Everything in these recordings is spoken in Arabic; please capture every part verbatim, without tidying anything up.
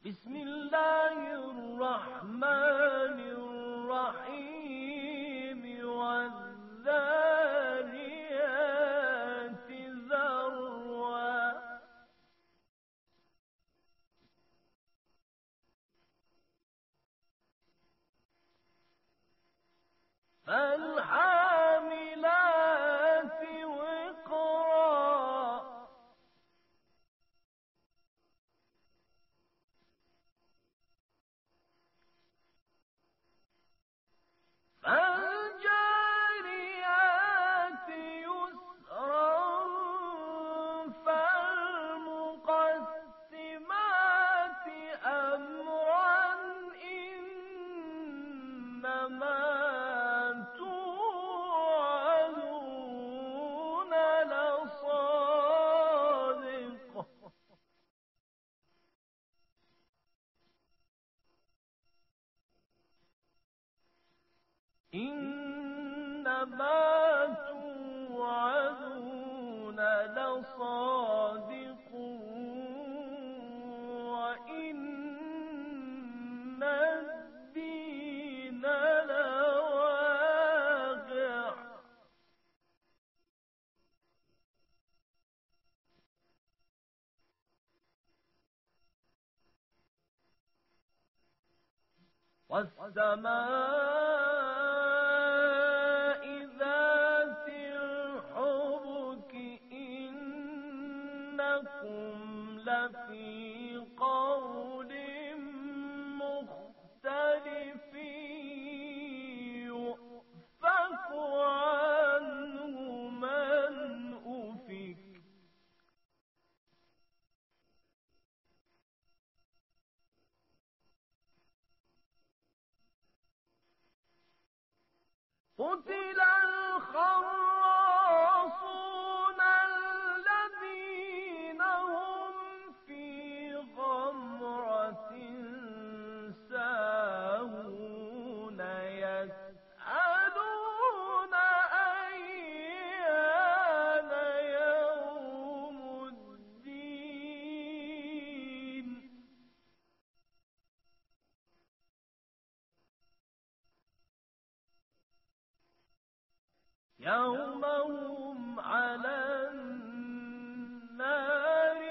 بسم الله الرحمن الرحيم والذاريات ذروا فالحاملات وقرا فالجاريات يسرا فالمقسمات أمرا إنما توعدون لصادق إنما توعدون لصادق وإن الدين لواقع والسماء ذات الحبك إنكم لفي قول مختلف يؤفك عنه من أفك قتل الخراصون الذين هم في غمرة ساهون يسألون أيان يوم الدين يوم هم على النار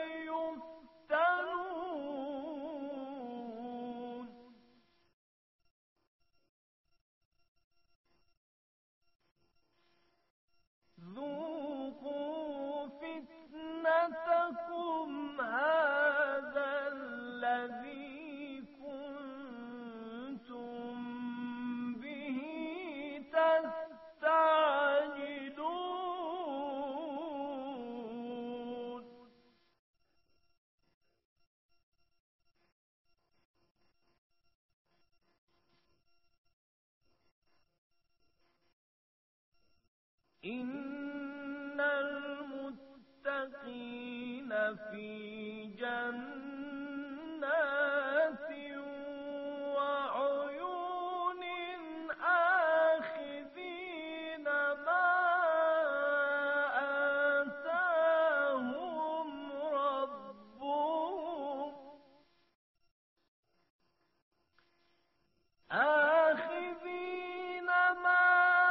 يفتنون ذوقوا فتنتكم هذا الذي كنتم به تستعجلون إن المتقين في جنات وعيون آخذين ما آتاهم ربهم آخذين ما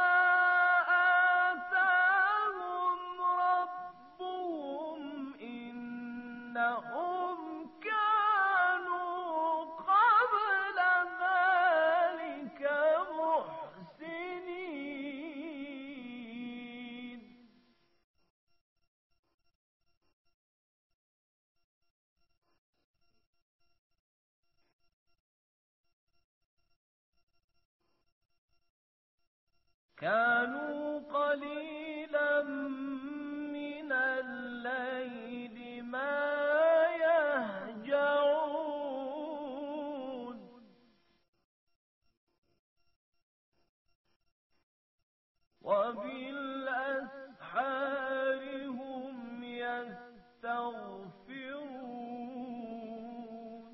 إنهم كانوا قبل ذلك محسنين كانوا قليلا من الليل ما يهجعون وبالأسحار هم يستغفرون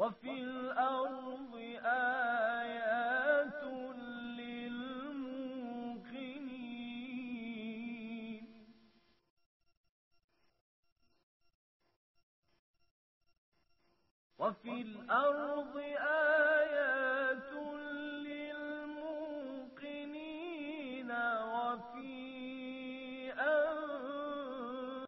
وفي الأرض آيات للموقنين وفي الأرض